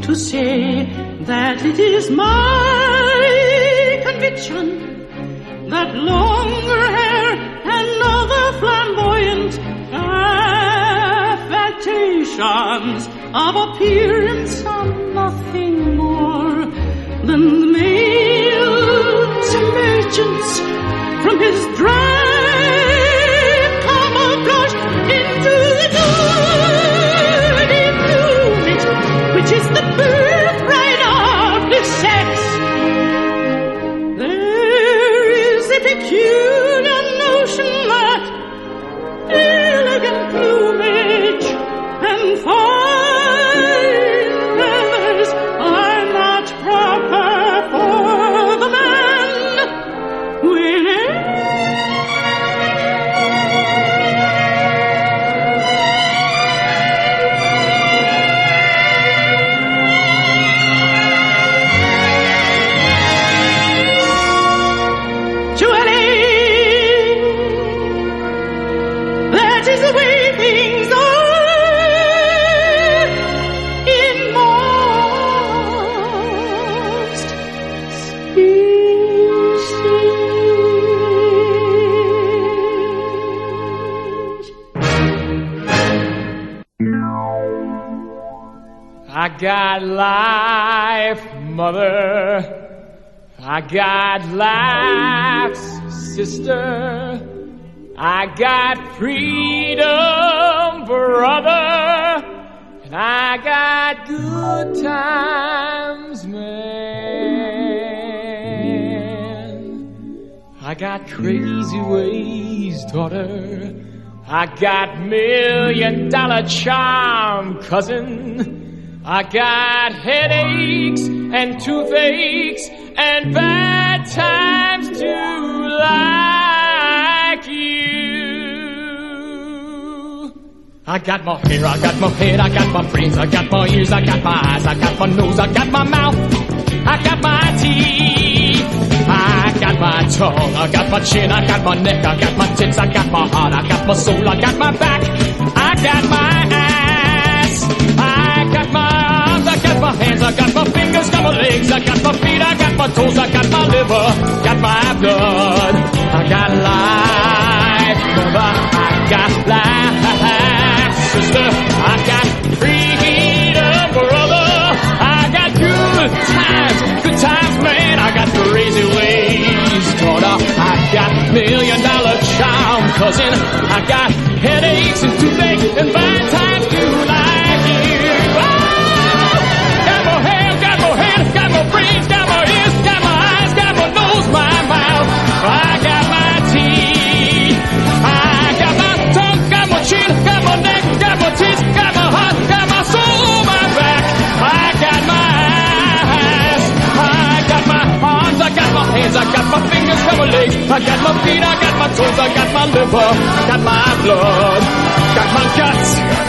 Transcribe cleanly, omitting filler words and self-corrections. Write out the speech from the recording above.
to say that it is my conviction that longer hair and other flamboyant affectations of appearance are nothing more than the male's emergence from his drab camouflage into the nude plumage, which is the birthright of the sex. There is a peculiar notion that elegant plumage and fine feathers are not proper for the man. That is the way things are in most species. I got life, mother. I got life's sister. I got freedom, brother. And I got good times, man. I got crazy ways, daughter. I got $1,000,000 charm, cousin. I got headaches and toothaches and bad times too, like you. I got my hair, I got my head, I got my brains, I got my ears, I got my eyes, I got my nose, I got my mouth, I got my teeth, I got my tongue, I got my chin, I got my neck, I got my tits, I got my heart, I got my soul, I got my back, I got my ass, I got my arms, I got my hands, I got my fingers, got my legs, I got my feet, I got my toes, I got my liver, got my blood, I got life, mother, I got life, sister, I got freedom, brother, I got good times, man, I got crazy ways, daughter, I got $1,000,000 charm, cousin, I got headaches and toothaches and bad times too, like you. Oh! Got my hair, got my head, got my brains, got my ears, got my eyes, got my nose, my mouth, I got my teeth, I got my tongue, got my chin, got my neck, got my tits, got my heart, got my soul, my back, I got my eyes, I got my arms, I got my hands, I got my fingers, got my legs, I got my feet, I got my toes, I got my liver, I got my blood, got my guts.